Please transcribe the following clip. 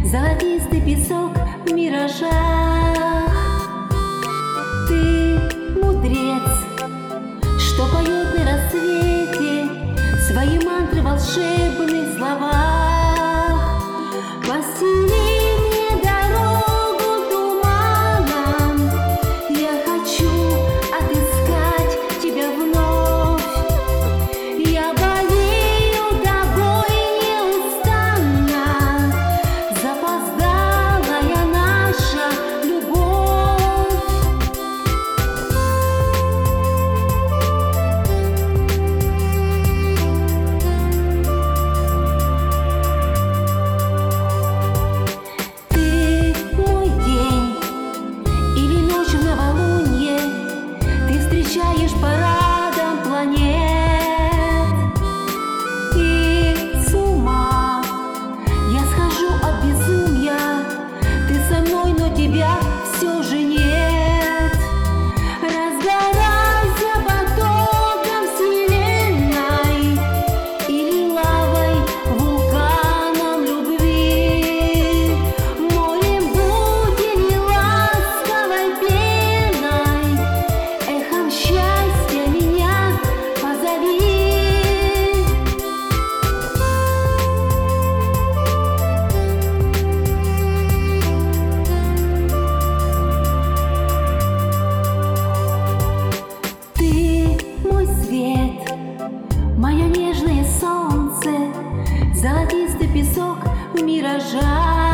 золотистый песок в миражах. Ты мудрец, что поет на рассвете свои мантры в волшебных словах. Посили мне дорогу туманом, я хочу отыскать тебя вновь. Я болею тобой неустанно, запоздалая наша любовь. Ты мой день или ночь в новолунье, ты встречаешь парадом планет. И с ума я схожу от безумия, ты со мной, но тебя все же нет. Разгорайся потоком вселенной или лавой, вулканом любви. Морем будь или ласковой пеной, эхом счастья меня позови. Ты мой свет, мое нежное солнце, золотистый песок в миражах.